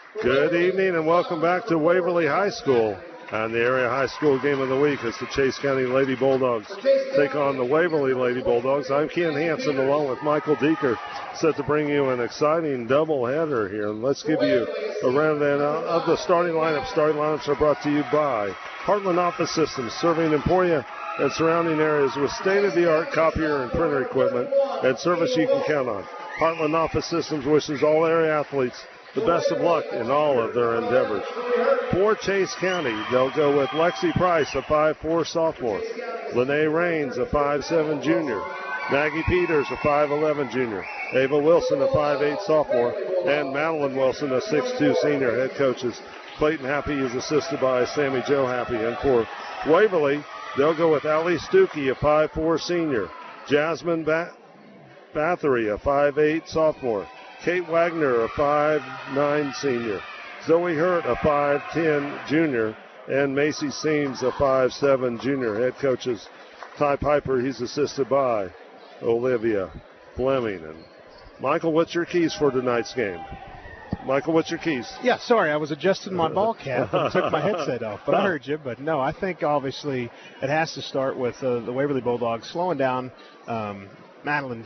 Good evening and welcome back to Waverly High School. And the area high school game of the week is the Chase County Lady Bulldogs take on the Waverly Lady Bulldogs. I'm Ken Hansen along with Michael Deeker, set to bring you an exciting doubleheader here. And let's give you a rundown of the starting lineup. Starting lineups are brought to you by Heartland Office Systems, serving Emporia and surrounding areas with state-of-the-art copier and printer equipment and service you can count on. Heartland Office Systems wishes all area athletes the best of luck in all of their endeavors. For Chase County, they'll go with Lexi Price, a 5'4 sophomore. Lene Raines, a 5'7 junior. Maggie Peters, a 5'11 junior. Ava Wilson, a 5'8 sophomore. And Madeline Wilson, a 6'2 senior. Head coaches Clayton Happy is assisted by Sammy Joe Happy. And for Waverly, they'll go with Allie Stuckey, a 5'4 senior. Jasmine Bathory, a 5'8 sophomore. Kate Wagner, a 5'9 senior. Zoe Hurt, a 5'10 junior. And Macy Seams, a 5'7 junior. Head coaches Ty Piper, he's assisted by Olivia Fleming. And Michael, what's your keys for tonight's game? Michael, what's your keys? Yeah, sorry, I was adjusting my ball cap and took my headset off, but I heard you. But no, I think obviously it has to start with the Waverly Bulldogs slowing down Madeline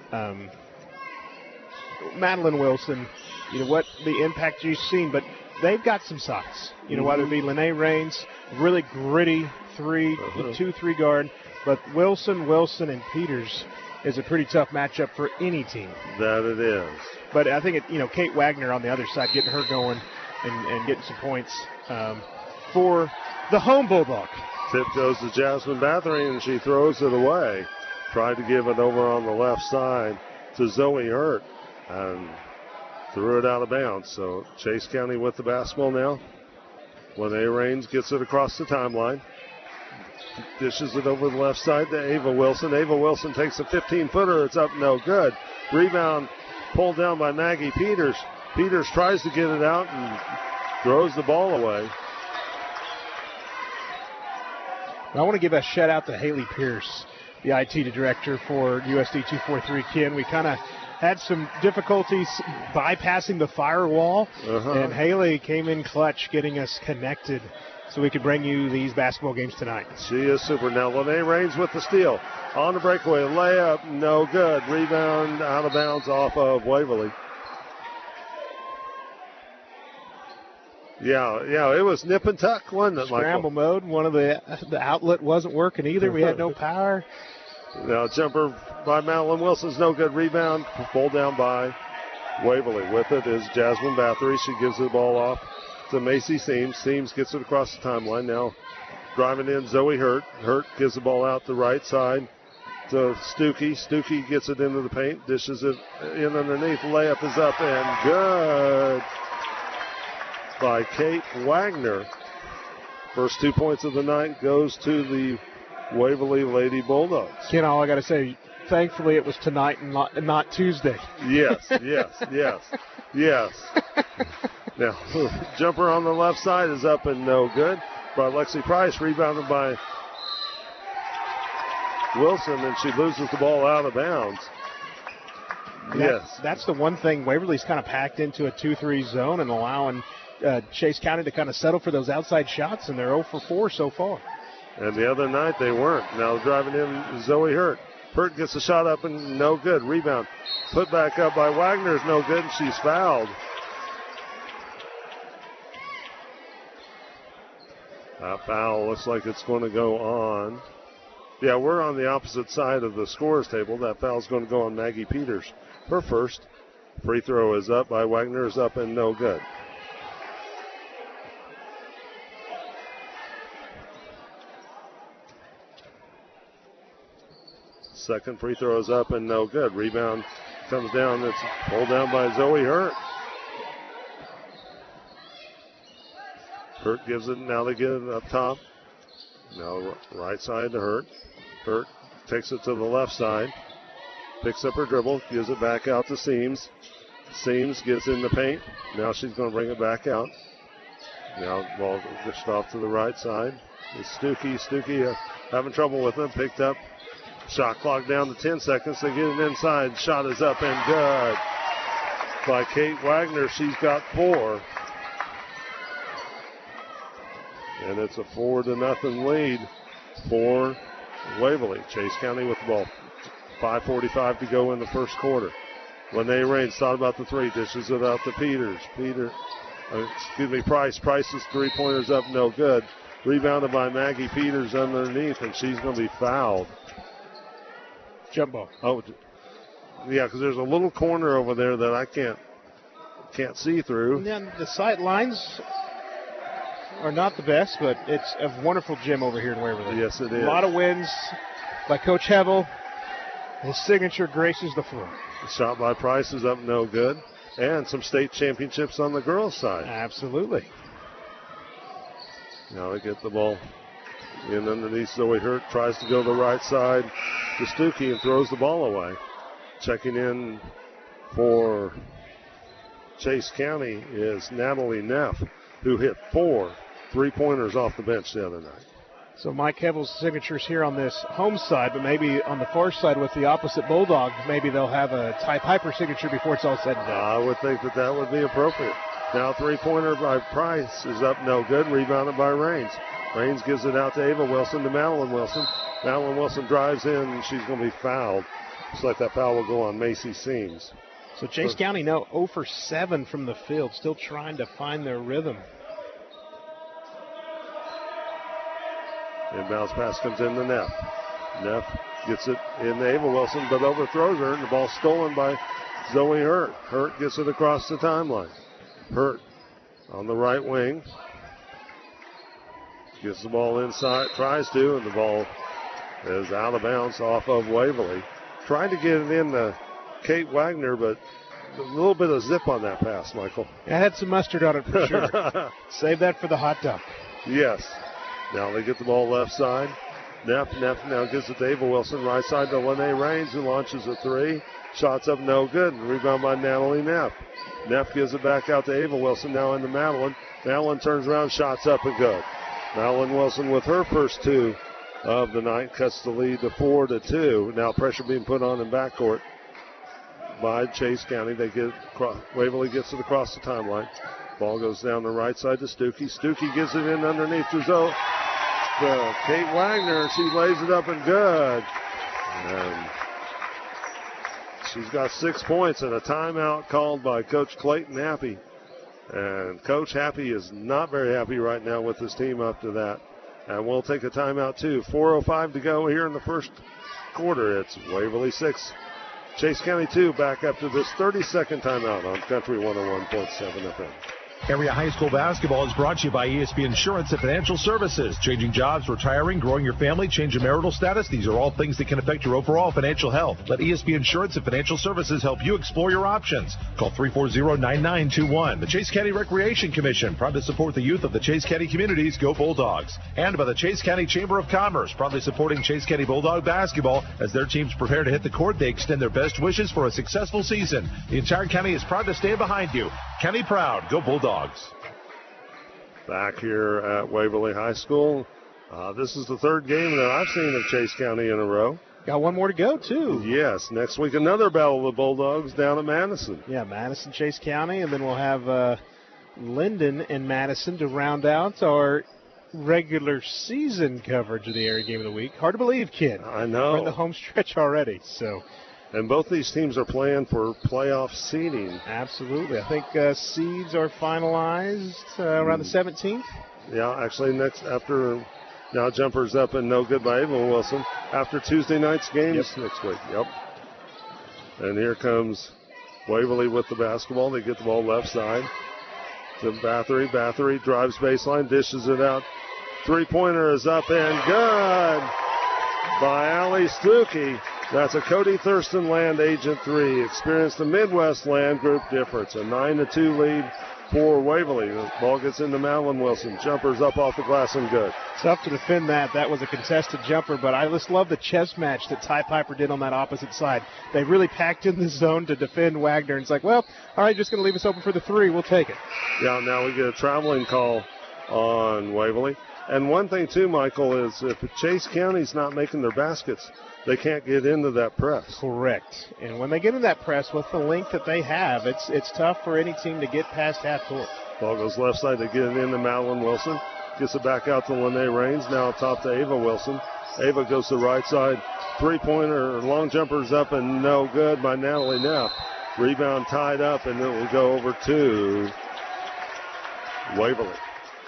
Wilson. You know what the impact you've seen, but they've got some size. You know, whether it be Lene Raines, really gritty 2-3 guard, but Wilson, and Peters is a pretty tough matchup for any team. That it is. But I think Kate Wagner on the other side, getting her going and getting some points for the home Bulldog. Tip goes to Jasmine Bathory, and she throws it away. Tried to give it over on the left side to Zoe Hurt, and threw it out of bounds. So Chase County with the basketball now. Lene Raines gets it across the timeline. Dishes it over the left side to Ava Wilson. Ava Wilson takes a 15-footer. It's up, no good. Rebound pulled down by Maggie Peters. Peters tries to get it out and throws the ball away. I want to give a shout out to Haley Pierce, the IT director for USD 243. Ken, we kind of had some difficulties bypassing the firewall, and Haley came in clutch getting us connected so we could bring you these basketball games tonight. She is super. Now Lene Raines with the steal. On the breakaway, layup, no good. Rebound out of bounds off of Waverly. Yeah, it was nip and tuck, wasn't it, Michael? Scramble mode. One of the outlet wasn't working either. We had no power. Now jumper by Madeline Wilson's no good. Rebound pulled down by Waverly. With it is Jasmine Bathory. She gives the ball off to Macy Seams. Seams gets it across the timeline. Now driving in Zoe Hurt. Hurt gives the ball out the right side to Stuckey. Stuckey gets it into the paint. Dishes it in underneath. Layup is up and good by Kate Wagner. First 2 points of the night goes to the Waverly Lady Bulldogs. Ken, all I got to say, thankfully it was tonight and not Tuesday. Yes. Now, jumper on the left side is up and no good by Lexi Price, rebounded by Wilson, and she loses the ball out of bounds. That's the one thing. Waverly's kind of packed into a 2-3 zone and allowing Chase County to kind of settle for those outside shots, and they're 0 for 4 so far. And the other night they weren't. Now driving in Zoe Hurt. Hurt gets a shot up and no good. Rebound put back up by Wagner is no good, and she's fouled. That foul looks like it's going to go on. Yeah, we're on the opposite side of the scores table. That foul's going to go on Maggie Peters. Her first. Free throw is up by Wagner, is up and no good. Second free throw is up and no good. Rebound comes down. It's pulled down by Zoe Hurt. Hurt gives it. Now they get it up top. Now right side to Hurt. Hurt takes it to the left side. Picks up her dribble. Gives it back out to Seams. Seams gets in the paint. Now she's going to bring it back out. Now ball pushed off to the right side. It's Stuckey. Stuckey having trouble with it. Picked up. Shot clock down to 10 seconds. They get it inside. Shot is up and good by Kate Wagner. She's got 4. And it's a 4-0 lead for Waverly. Chase County with the ball. 5:45 to go in the first quarter. Lene Raines thought about the three, dishes it out to Peters. Price. Price's three-pointer's up, no good. Rebounded by Maggie Peters underneath, and she's going to be fouled. Jump ball. Oh, yeah, because there's a little corner over there that I can't see through. And then the sight lines are not the best, but it's a wonderful gym over here in Waverly. Yes, it is. A lot of wins by Coach Hevel. His signature graces the floor. The shot by Price is up, no good. And some state championships on the girls' side. Absolutely. Now they get the ball in underneath. Zoe Hurt tries to go to the right side to Stuckey and throws the ball away. Checking in for Chase County is Natalie Neff, who hit 4 3-pointers off the bench the other night. So Mike Hevel's signatures here on this home side, but maybe on the far side with the opposite Bulldog, maybe they'll have a Ty Piper signature before it's all said and done. I would think that would be appropriate. Now 3-pointer by Price is up, no good. Rebounded by Raines. Raines gives it out to Ava Wilson to Madeline Wilson. Madeline Wilson drives in, and she's going to be fouled. Looks like that foul will go on Macy Seams. So Chase County now 0 for 7 from the field, still trying to find their rhythm. Inbounds pass comes in to Neff. Neff gets it in to Ava Wilson, but overthrows her, and the ball's stolen by Zoe Hurt. Hurt gets it across the timeline. Hurt on the right wing. Gets the ball inside, tries to, and the ball is out of bounds off of Waverly. Trying to get it in to Kate Wagner, but a little bit of zip on that pass, Michael. It had some mustard on it for sure. Save that for the hot dog. Yes. Now they get the ball left side. Neff now gives it to Ava Wilson. Right side to Lene Raines, who launches a three. Shots up, no good. Rebound by Natalie Neff. Neff gives it back out to Ava Wilson, now into Madeline. Madeline turns around, shots up and good. Madeline Wilson with her first 2 of the night cuts the lead to 4-2. Now pressure being put on in backcourt by Chase County. Waverly gets it across the timeline. Ball goes down the right side to Stuckey. Stuckey gives it in underneath to Kate Wagner. She lays it up and good. And she's got 6 points and a timeout called by Coach Clayton Happy. And Coach Happy is not very happy right now with his team up to that. And we'll take a timeout too. 4:05 to go here in the first quarter. It's Waverly 6, Chase County 2, back after this 30-second timeout on Country 101.7 FM. Area high school basketball is brought to you by ESP Insurance and Financial Services. Changing jobs, retiring, growing your family, changing marital status. These are all things that can affect your overall financial health. Let ESP Insurance and Financial Services help you explore your options. Call 340-9921. The Chase County Recreation Commission, proud to support the youth of the Chase County communities. Go Bulldogs. And by the Chase County Chamber of Commerce, proudly supporting Chase County Bulldog basketball. As their teams prepare to hit the court, they extend their best wishes for a successful season. The entire county is proud to stand behind you. County proud. Go Bulldogs. Back here at Waverly High School. This is the third game that I've seen of Chase County in a row. Got one more to go, too. Yes. Next week, another battle of the Bulldogs down at Madison. Yeah, Madison, Chase County, and then we'll have Linden and Madison to round out our regular season coverage of the area game of the week. Hard to believe, kid. I know. We're in the home stretch already, so... And both these teams are playing for playoff seeding. Absolutely. I think seeds are finalized around the 17th. Yeah, actually after now Jumpers up and no good by Ava Wilson. After Tuesday night's games next week. Yep. And here comes Waverly with the basketball. They get the ball left side to Bathory. Bathory drives baseline, dishes it out. Three-pointer is up and good by Allie Stuckey. That's a Cody Thurston Land Agent 3. Experience the Midwest Land Group difference. A 9-2 lead for Waverly. The ball gets into Madeline Wilson. Jumpers up off the glass and good. Tough to defend that. That was a contested jumper, but I just love the chess match that Ty Piper did on that opposite side. They really packed in the zone to defend Wagner. And it's like, well, all right, just going to leave us open for the three. We'll take it. Yeah, now we get a traveling call on Waverly. And one thing, too, Michael, is if Chase County's not making their baskets, they can't get into that press. Correct. And when they get in that press with the length that they have, it's tough for any team to get past half court. Ball goes left side to get it into Madeline Wilson. Gets it back out to Lene Raines. Now top to Ava Wilson. Ava goes to the right side. Three-pointer, long jumper's up and no good by Natalie Neff. Rebound tied up, and it will go over to Waverly.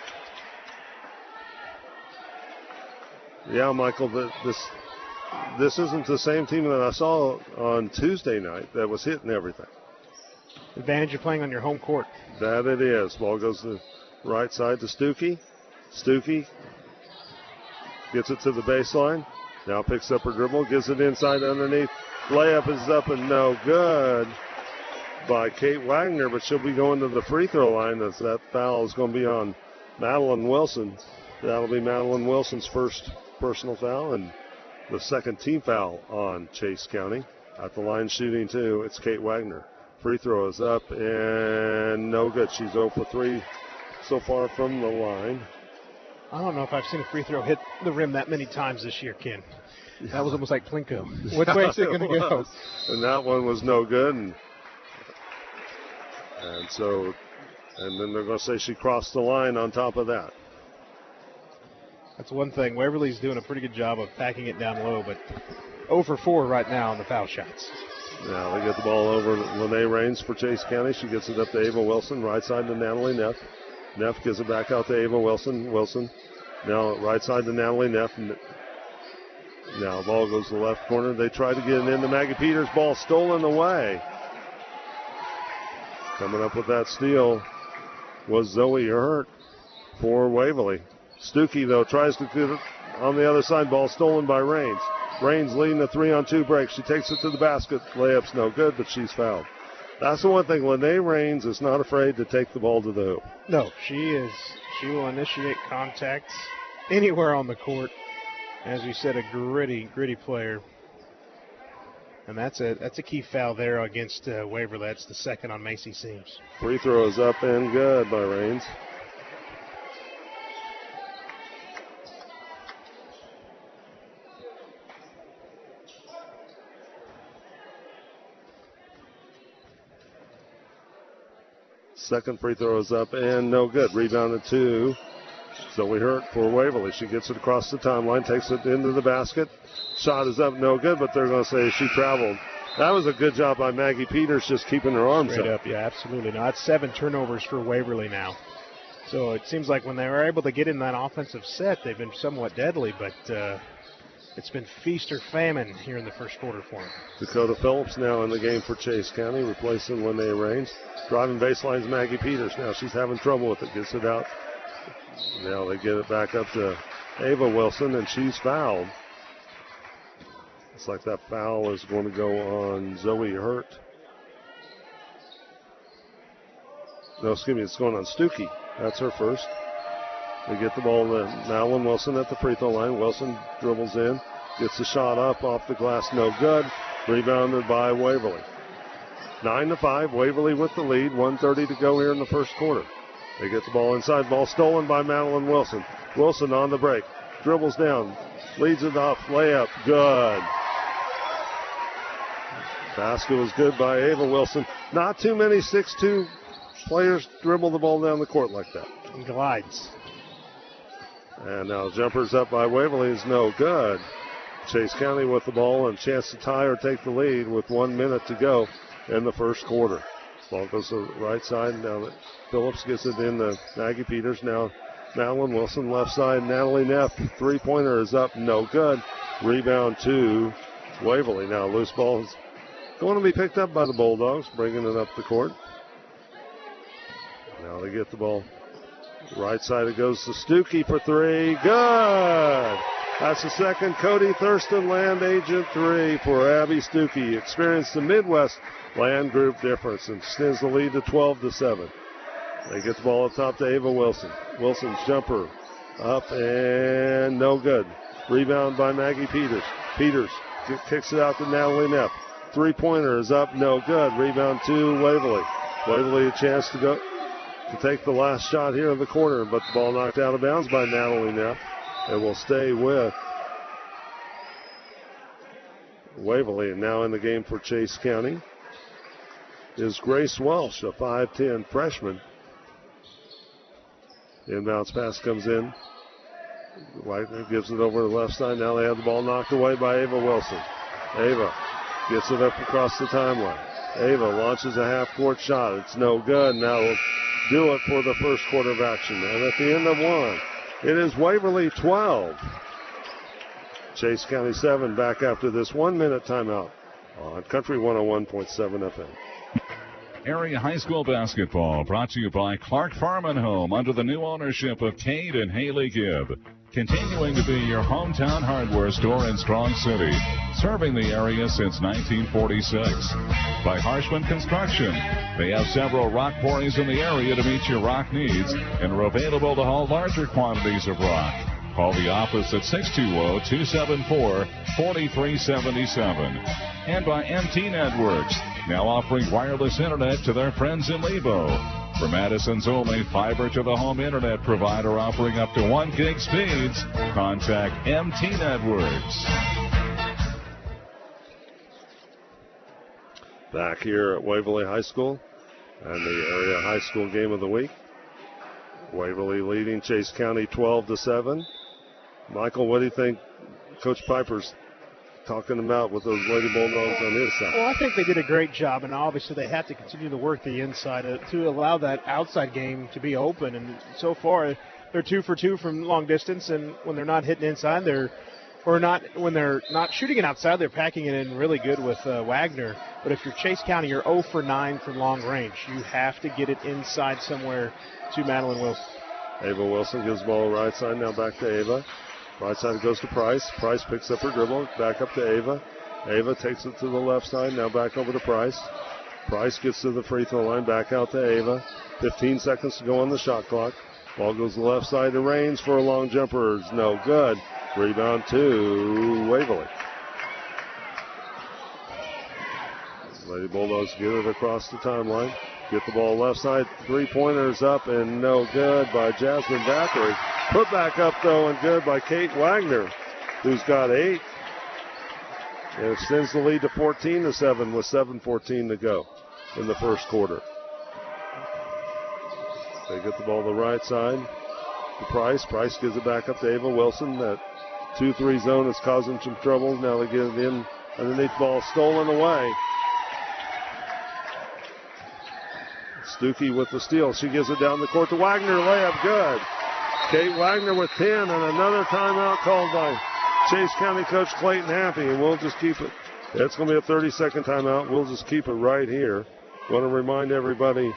Yeah, Michael, this isn't the same team that I saw on Tuesday night that was hitting everything. Advantage of playing on your home court. That it is. Ball goes to the right side to Stuckey. Stuckey gets it to the baseline. Now picks up her dribble, gives it inside underneath. Layup is up and no good by Kate Wagner, but she'll be going to the free throw line as that foul is going to be on Madeline Wilson. That'll be Madeline Wilson's first personal foul and the second team foul on Chase County. At the line shooting two, it's Kate Wagner. Free throw is up and no good. She's 0 for 3 so far from the line. I don't know if I've seen a free throw hit the rim that many times this year, Ken. That was almost like Plinko. Which way is it going to go? And that one was no good. And then they're going to say she crossed the line on top of that. That's one thing. Waverly's doing a pretty good job of packing it down low, but 0 for 4 right now on the foul shots. Now they get the ball over to Lene Raines for Chase County. She gets it up to Ava Wilson, right side to Natalie Neff. Neff gives it back out to Ava Wilson. Wilson now right side to Natalie Neff. Now the ball goes to the left corner. They try to get it into Maggie Peters. Ball stolen away. Coming up with that steal was Zoe Hurt for Waverly. Stuckey, though, tries to get it on the other side. Ball stolen by Raines. Raines leading the 3-on-2 break. She takes it to the basket. Layup's no good, but she's fouled. That's the one thing. Lene Raines is not afraid to take the ball to the hoop. No, she is. She will initiate contact anywhere on the court. As we said, a gritty player. And that's a key foul there against Waverly. That's the second on Macy Seams. Free throw is up and good by Raines. Second free throw is up and no good. Rebounded to Zoe Hurt for Waverly. She gets it across the timeline, takes it into the basket. Shot is up, no good, but they're going to say she traveled. That was a good job by Maggie Peters, just keeping her arms up. Yeah, absolutely. Now that's 7 turnovers for Waverly now. So it seems like when they were able to get in that offensive set, they've been somewhat deadly, but it's been feast or famine here in the first quarter for them. Dakota Phillips now in the game for Chase County, replacing Lene Raines. Driving baseline's Maggie Peters. Now she's having trouble with it. Gets it out. Now they get it back up to Ava Wilson, and she's fouled. It's like that foul is going to go on Zoe Hurt. No, excuse me, it's going on Stuckey. That's her first. They get the ball to Madeline Wilson at the free throw line. Wilson dribbles in, gets the shot up off the glass, no good. Rebounded by Waverly. 9-5, Waverly with the lead. 1:30 to go here in the first quarter. They get the ball inside. Ball stolen by Madeline Wilson. Wilson on the break. Dribbles down. Leads it off. Layup. Good. Basket was good by Ava Wilson. Not too many 6'2" players dribble the ball down the court like that. And glides. And now jumper's up by Waverly is no good. Chase County with the ball and chance to tie or take the lead with 1 minute to go in the first quarter. Ball goes to the right side. Now Phillips gets it in to Maggie Peters. Now Madeline Wilson left side. Natalie Neff. Three-pointer is up. No good. Rebound to Waverly. Now loose ball is going to be picked up by the Bulldogs, bringing it up the court. Now they get the ball. Right side it goes to Stuckey for three. Good! That's the second Cody Thurston Land Agent 3 for Abby Stuckey. Experienced the Midwest Land Group difference and extends the lead to 12-7. They get the ball up top to Ava Wilson. Wilson's jumper up and no good. Rebound by Maggie Peters. Peters kicks it out to Natalie Neff. Three-pointer is up, no good. Rebound to Waverly. Waverly a chance to go to take the last shot here in the corner, but the ball knocked out of bounds by Natalie Neff. It will stay with Waverly. And now in the game for Chase County is Grace Welsh, a 5'10" freshman. Inbounds pass comes in. Wagner gives it over to the left side. Now they have the ball knocked away by Ava Wilson. Ava gets it up across the timeline. Ava launches a half-court shot. It's no good. Now we'll do it for the first quarter of action. And at the end of one, it is Waverly 12. Chase County 7 back after this 1-minute timeout on Country 101.7 FM. Area High School basketball brought to you by Clark Farm and Home under the new ownership of Cade and Haley Gibb. Continuing to be your hometown hardware store in Strong City, serving the area since 1946. By Harshman Construction. They have several rock quarries in the area to meet your rock needs and are available to haul larger quantities of rock. Call the office at 620-274-4377. And by MT Networks, now offering wireless internet to their friends in Lebo. For Madison's only fiber-to-the-home internet provider offering up to 1 gig speeds, contact MT Networks. Back here at Waverly High School and the area high school game of the week. Waverly leading Chase County 12-7. Michael, what do you think Coach Piper's talking about with those Lady Bulldogs on his side? Well, I think they did a great job, and obviously they have to continue to work the inside to allow that outside game to be open. And so far, they're 2 for 2 from long distance, and when they're not hitting inside, when they're not shooting it outside, they're packing it in really good with Wagner. But if you're Chase County, you're 0 for 9 from long range. You have to get it inside somewhere to Madeline Wilson. Ava Wilson gives the ball right side, now back to Ava. Right side goes to Price. Price picks up her dribble, back up to Ava. Ava takes it to the left side, now back over to Price. Price gets to the free throw line, back out to Ava. 15 seconds to go on the shot clock. Ball goes to the left side to Raines for a long jumper. It's no good. Rebound to Waverly. Lady Bulldogs get it across the timeline. Get the ball left side. 3-pointers up and no good by Jasmine Bathory. Put back up though and good by Kate Wagner, who's got 8. And extends the lead to 14-7 with 7:14 to go in the first quarter. They get the ball to the right side to Price. Price gives it back up to Ava Wilson. That 2-3 zone is causing some trouble. Now they get it in underneath the ball, stolen away. Stuckey with the steal. She gives it down the court to Wagner. Layup good. Kate Wagner with 10, and another timeout called by Chase County coach Clayton Happy, and we'll just keep it. It's going to be a 30-second timeout. We'll just keep it right here. Want to remind everybody,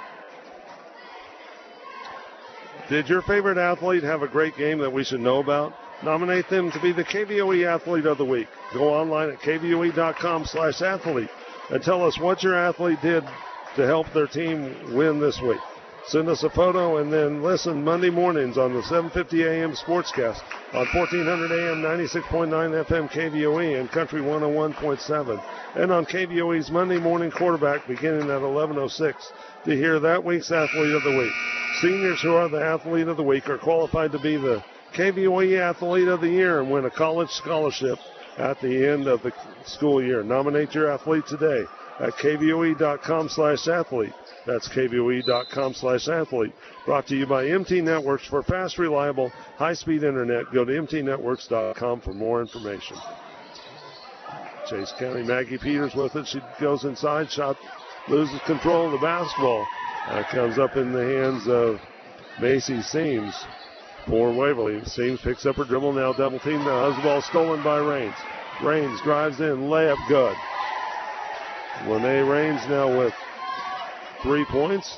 did your favorite athlete have a great game that we should know about? Nominate them to be the KVOE Athlete of the Week. Go online at kvoe.com/athlete and tell us what your athlete did to help their team win this week. Send us a photo and then listen Monday mornings on the 7:50 a.m. Sportscast on 1400 a.m. 96.9 FM KVOE and Country 101.7, and on KVOE's Monday morning quarterback beginning at 11:06 to hear that week's Athlete of the Week. Seniors who are the Athlete of the Week are qualified to be the KVOE Athlete of the Year and win a college scholarship at the end of the school year. Nominate your athlete today at kvoe.com/athlete. That's kvoe.com/athlete. Brought to you by MT Networks. For fast, reliable, high-speed internet, go to mtnetworks.com for more information. Chase County, Maggie Peters with it. She goes inside, shot, loses control of the basketball. Comes up in the hands of Macy Seams for Waverly. Seams picks up her dribble, now double team. Now has the ball stolen by Raines. Raines drives in, layup good. Lene Raines now with 3 points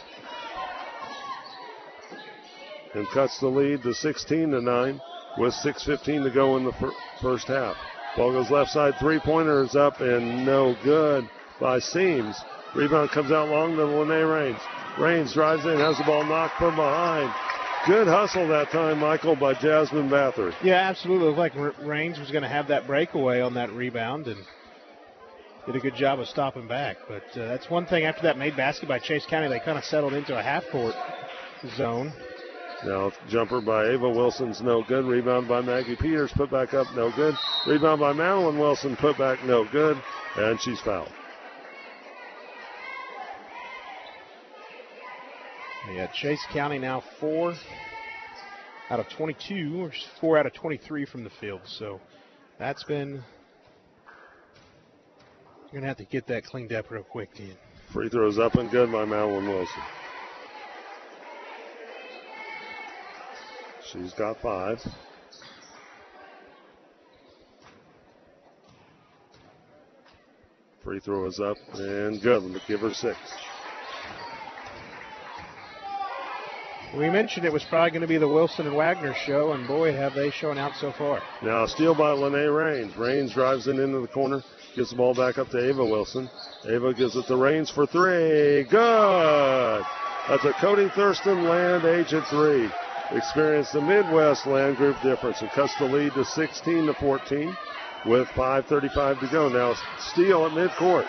and cuts the lead to 16-9 with 6:15 to go in the first half. Ball goes left side, 3-pointer is up and no good by Seams. Rebound comes out long to Lene Raines. Raines drives in, has the ball knocked from behind. Good hustle that time, Michael, by Jasmine Bathory. Yeah, absolutely. It looked like Raines was going to have that breakaway on that rebound and did a good job of stopping back. But that's one thing after that made basket by Chase County. They kind of settled into a half-court zone. Now jumper by Ava Wilson's no good. Rebound by Maggie Peters, put back up, no good. Rebound by Madeline Wilson, put back, no good. And she's fouled. Yeah, Chase County now 4 out of 22, or 4 out of 23 from the field. So that's been, you're going to have to get that cleaned up real quick, Dean. Free throws up and good by Madeline Wilson. She's got 5. Free throw is up and good. Give her 6. We mentioned it was probably going to be the Wilson and Wagner show, and boy, have they shown out so far. Now a steal by Lene Raines. Raines drives it into the corner, gets the ball back up to Ava Wilson. Ava gives it to Raines for 3. Good! That's a Cody Thurston Land Agent 3. Experienced the Midwest Land Group difference and cuts the lead to 16-14 with 5:35 to go. Now steal at midcourt.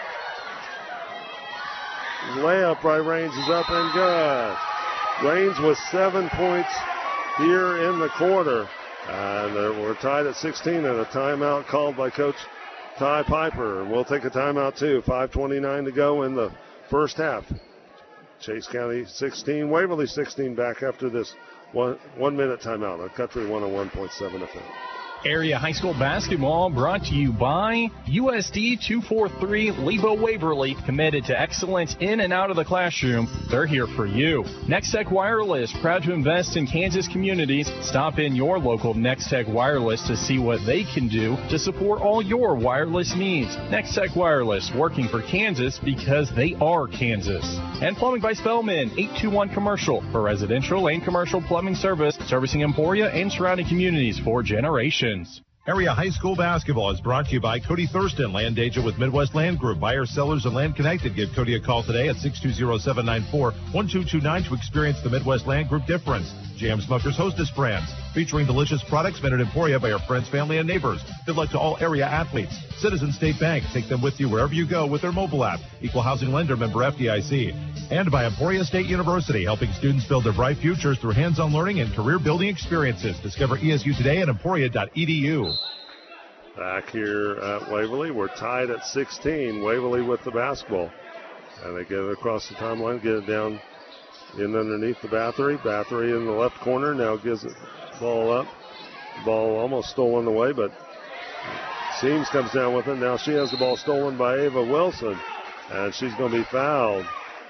Layup by Raines is up and good. Raines with 7 points here in the quarter. And we're tied at 16 and a timeout called by Coach Ty Piper. And we'll take a timeout too. 5:29 to go in the first half. Chase County 16, Waverly 16 back after this 1 minute timeout on Country 101.7 FM. Area high school basketball brought to you by USD 243 Lebo Waverly, committed to excellence in and out of the classroom. They're here for you. Nextech Wireless, proud to invest in Kansas communities. Stop in your local Nextech Wireless to see what they can do to support all your wireless needs. Nextech Wireless, working for Kansas because they are Kansas. And Plumbing by Spellman, 821 Commercial, for residential and commercial plumbing service, servicing Emporia and surrounding communities for generations. Area high school basketball is brought to you by Cody Thurston, land agent with Midwest Land Group. Buyers, sellers, and land connected. Give Cody a call today at 620-794-1229 to experience the Midwest Land Group difference. J.M. Smucker's Hostess brands, featuring delicious products made at Emporia by our friends, family, and neighbors. Good luck to all area athletes. Citizen State Bank, take them with you wherever you go with their mobile app. Equal housing lender, member FDIC. And by Emporia State University, helping students build their bright futures through hands-on learning and career-building experiences. Discover ESU today at emporia.edu. Back here at Waverly, we're tied at 16. Waverly with the basketball. And they get it across the timeline, get it down in underneath the Bathory. Bathory in the left corner now gives it ball up. Ball almost stolen away, but Seams comes down with it. Now she has the ball stolen by Ava Wilson, and she's going to be fouled.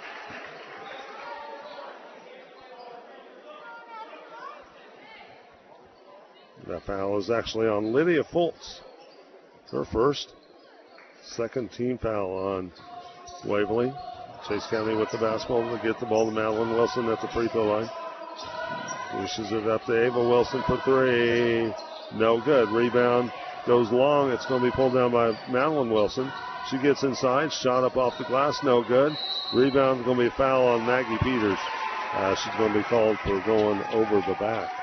That foul is actually on Lydia Fultz. Her first. Second team foul on Waverly. Chase County with the basketball to get the ball to Madeline Wilson at the free throw line. Pushes it up to Ava Wilson for 3. No good. Rebound goes long. It's going to be pulled down by Madeline Wilson. She gets inside. Shot up off the glass. No good. Rebound is going to be a foul on Maggie Peters. She's going to be called for going over the back.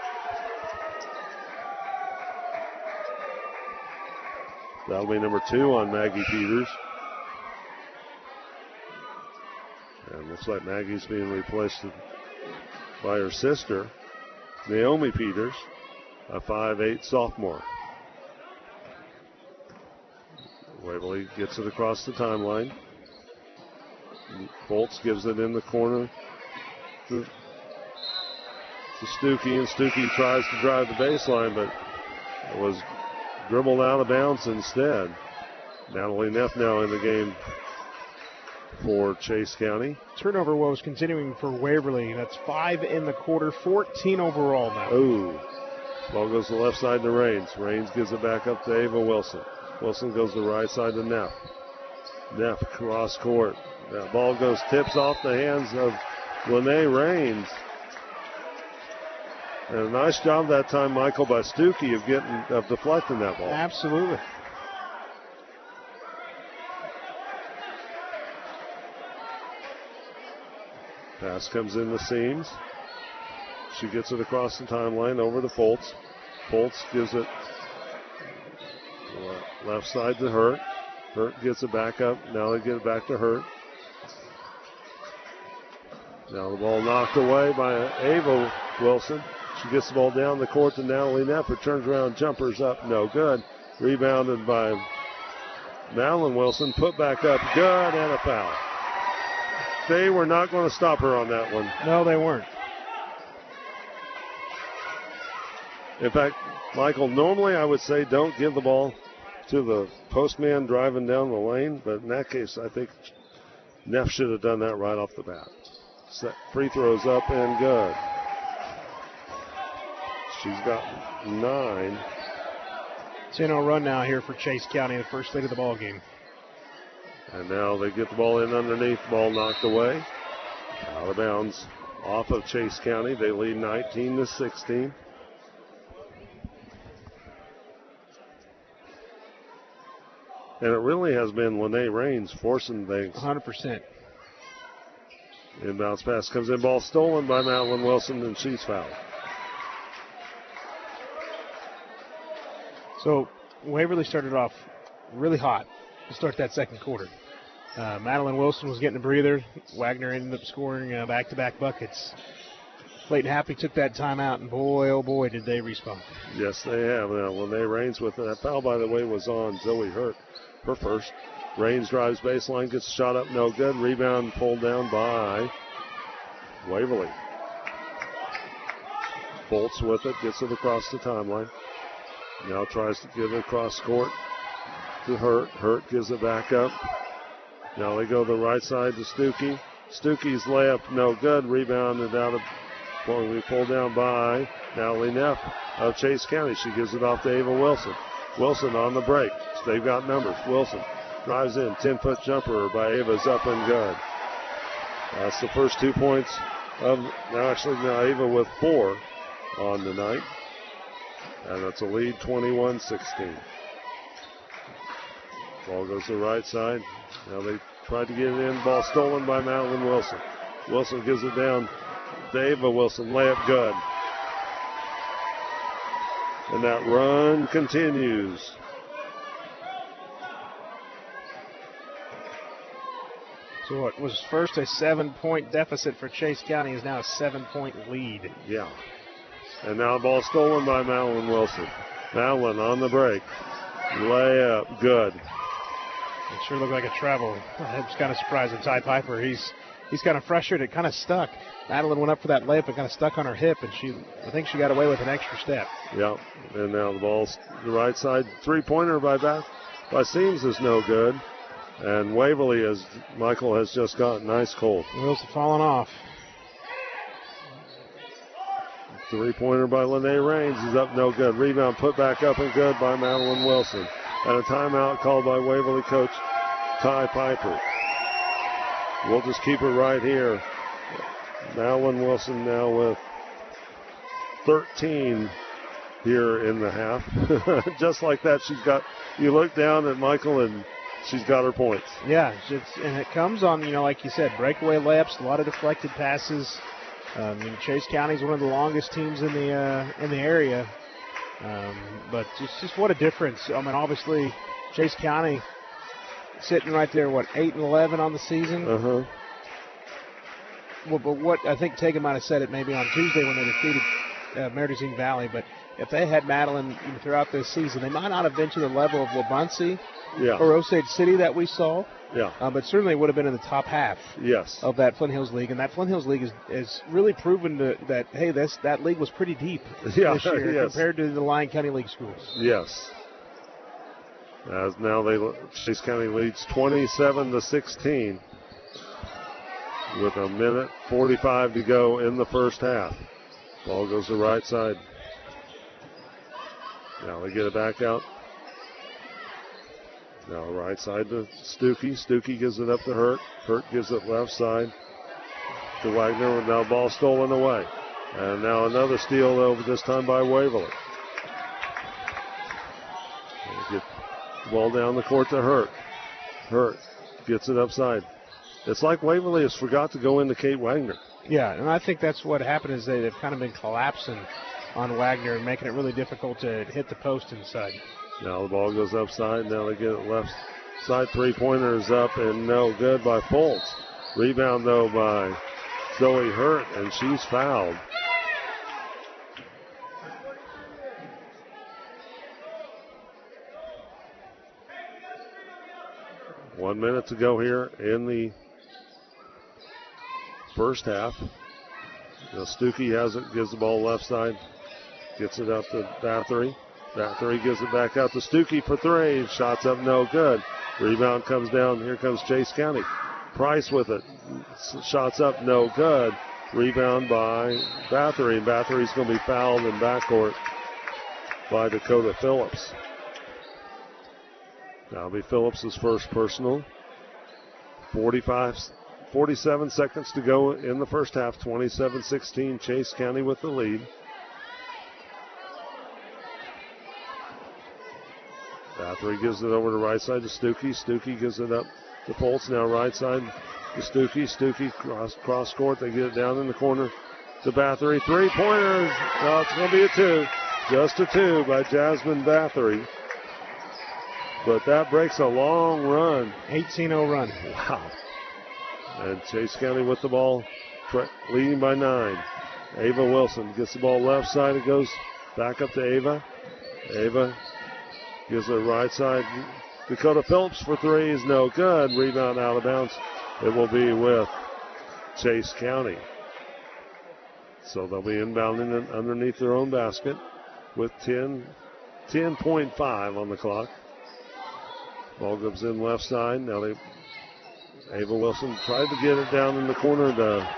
That'll be number 2 on Maggie Peters. And looks like Maggie's being replaced by her sister, Naomi Peters, a 5'8" sophomore. Waverly gets it across the timeline. Fultz gives it in the corner to Stuckey, and Stuckey tries to drive the baseline, but it was dribbled out of bounds instead. Natalie Neff now in the game for Chase County. Turnover woes continuing for Waverly. That's 5 in the quarter, 14 overall now. Oh, ball goes to the left side to Raines. Raines gives it back up to Ava Wilson. Wilson goes to the right side to Neff. Neff cross court. That ball tips off the hands of Lene Raines. And a nice job that time, Michael, by Stuckey of deflecting that ball. Absolutely. Pass comes in the Seams. She gets it across the timeline over to Fultz. Fultz gives it left side to Hurt. Hurt gets it back up. Now they get it back to Hurt. Now the ball knocked away by Ava Wilson. She gets the ball down the court to Natalie Neff. Her turns around, jumpers up, no good. Rebounded by Madeline Wilson. Put back up, good, and a foul. They were not going to stop her on that one. No, they weren't. In fact, Michael, normally I would say don't give the ball to the postman driving down the lane, but in that case, I think Neff should have done that right off the bat. Set free throws up and good. She's got 9. 10-0 run now here for Chase County, the first lead of the ball game. And now they get the ball in underneath, ball knocked away. Out of bounds off of Chase County. They lead 19-16. And it really has been Lene Raines forcing things. 100%. Inbounds pass comes in, ball stolen by Madeline Wilson, and she's fouled. So Waverly started off really hot to start that second quarter. Madeline Wilson was getting a breather. Wagner ended up scoring back-to-back buckets. Clayton Happy took that timeout, and boy, oh boy, did they respond. Yes, they have. Now, Lene Raines with it. That foul, by the way, was on Zoe Hurt, her first. Raines drives baseline, gets shot up, no good. Rebound pulled down by Waverly. Bolts with it, gets it across the timeline. Now tries to give it across court to Hurt. Hurt gives it back up. Now they go the right side to Stuckey. Stuckey's layup, no good. Rebounded out of, will be pulled down by Natalie Neff of Chase County. She gives it off to Ava Wilson. Wilson on the break. They've got numbers. Wilson drives in. 10-foot jumper by Ava's up and good. That's the first 2 points of, now Ava with 4 on the night. And that's a lead, 21-16. Ball goes to the right side. Now they tried to get it in. Ball stolen by Madeline Wilson. Wilson gives it down to Ava Wilson. Layup good. And that run continues. So what was first a 7-point deficit for Chase County is now a 7-point lead. Yeah. And now the ball stolen by Madeline Wilson. Madeline on the break. Layup good. It sure looked like a travel. I was kind of surprised at Ty Piper. He's kind of frustrated, kind of stuck. Madeline went up for that layup and kind of stuck on her hip, and I think she got away with an extra step. Yeah, and now the ball's the right side. Three-pointer by Seams is no good. And Waverly, as Michael has just got nice cold. Wheels have fallen off. Three-pointer by Lene Raines is up no good. Rebound put back up and good by Madeline Wilson. And a timeout called by Waverly coach Ty Piper. We'll just keep it right here. Madeline Wilson now with 13 here in the half. Just like that, you look down at Michael and she's got her points. Yeah, and it comes on, like you said, breakaway layups, a lot of deflected passes. Chase County is one of the longest teams in the area. But just what a difference. Obviously, Chase County sitting right there, 8-11 on the season? Uh-huh. Well, but what I think Tegan might have said it maybe on Tuesday when they defeated Meredith Valley, but if they had Madeline throughout this season, they might not have been to the level of Wabaunsee or Osage City that we saw. Yeah. But certainly would have been in the top half of that Flint Hills League. And that Flint Hills League is really proven that, hey, that league was pretty deep this year compared to the Lyon County League schools. Yes. As now Chase County leads 27-16 with a minute 45 to go in the first half. Ball goes to the right side. Now they get it back out. Now right side to Stuckey. Stuckey gives it up to Hurt. Hurt gives it left side to Wagner. Now ball stolen away. And now another steal over this time by Waverly. They get the ball down the court to Hurt. Hurt gets it upside. It's like Waverly has forgot to go into Kate Wagner. Yeah, and I think that's what happened is they've kind of been collapsing on Wagner and making it really difficult to hit the post inside. Now the ball goes upside. Now they get it left side. Three-pointer is up and no good by Foltz. Rebound, though, by Zoe Hurt, and she's fouled. One minute to go here in the first half. Now Stuckey has it, gives the ball left side Gets it up to Bathory. Bathory gives it back out to Stuckey for three. Shots up, no good. Rebound comes down. Here comes Chase County. Price with it. Shots up, no good. Rebound by Bathory. Bathory's going to be fouled in backcourt by Dakota Phillips. That'll be Phillips' first personal. 47 seconds to go in the first half. 27-16. Chase County with the lead. Bathory gives it over to right side to Stuckey. Stuckey gives it up to Foltz. Now right side to Stuckey. Stuckey cross court. They get it down in the corner to Bathory. Three-pointers. No, it's going to be a two. Just a two by Jasmine Bathory. But that breaks a long run. 18-0 run. Wow. And Chase County with the ball, leading by 9. Ava Wilson gets the ball left side. It goes back up to Ava. Ava gives it right side. Dakota Phillips for three is no good. Rebound out of bounds. It will be with Chase County. So they'll be inbounding it underneath their own basket with 10.5 on the clock. Ball goes in left side. Now Ava Wilson tried to get it down in the corner to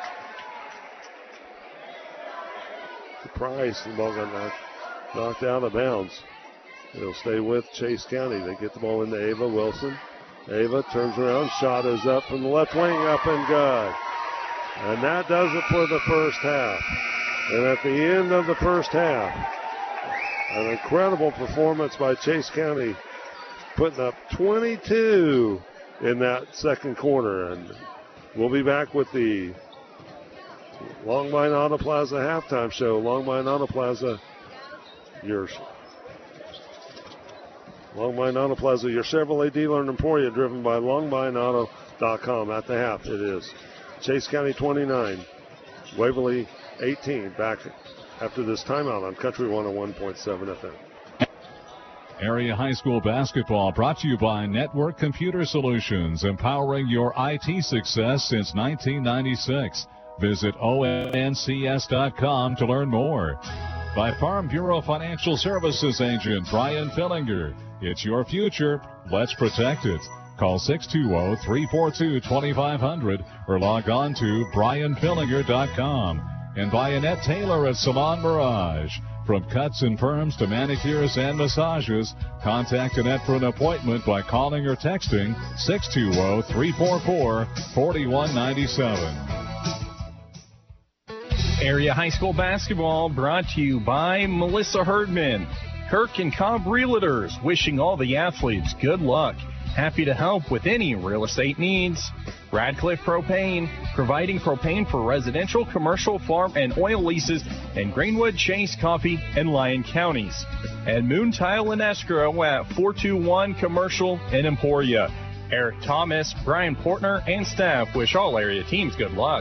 Price. The ball got knocked out of bounds. It'll stay with Chase County. They get the ball into Ava Wilson. Ava turns around. Shot is up from the left wing. Up and good. And that does it for the first half. And at the end of the first half, an incredible performance by Chase County, putting up 22 in that second quarter. And we'll be back with the Longmine Auto Plaza halftime show. Longmine Auto Plaza, your Chevrolet dealer in Emporia, driven by LongmineAuto.com. At the half, it is Chase County 29, Waverly 18. Back after this timeout on Country 101.7 FM. Area High School basketball brought to you by Network Computer Solutions, empowering your IT success since 1996. Visit oncs.com to learn more. By Farm Bureau Financial Services agent Brian Fillinger. It's your future. Let's protect it. Call 620-342-2500 or log on to brianfillinger.com. And by Annette Taylor at Salon Mirage. From cuts and perms to manicures and massages, contact Annette for an appointment by calling or texting 620-344-4197. Area High School basketball brought to you by Melissa Herdman. Kirk and Cobb Realtors, wishing all the athletes good luck. Happy to help with any real estate needs. Radcliffe Propane, providing propane for residential, commercial, farm, and oil leases in Greenwood, Chase, Coffee, and Lyon counties. And Moon Tile and Escrow at 421 Commercial in Emporia. Eric Thomas, Brian Portner, and staff wish all area teams good luck.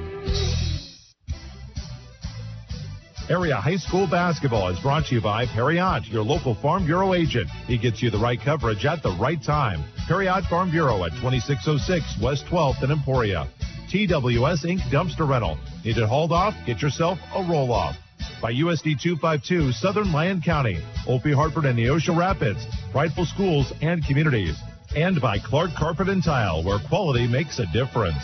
Area High School basketball is brought to you by Perriott, your local Farm Bureau agent. He gets you the right coverage at the right time. Perriott Farm Bureau at 2606 West 12th in Emporia. TWS Inc. Dumpster Rental. Need it hauled off? Get yourself a roll-off. By USD 252 Southern Lyon County. Opie Hartford and Neosho Rapids. Prideful schools and communities. And by Clark Carpet and Tile, where quality makes a difference.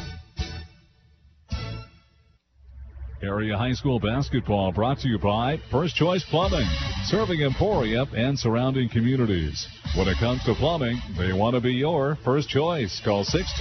Area High School basketball brought to you by First Choice Plumbing, serving Emporia and surrounding communities. When it comes to plumbing, they want to be your first choice. Call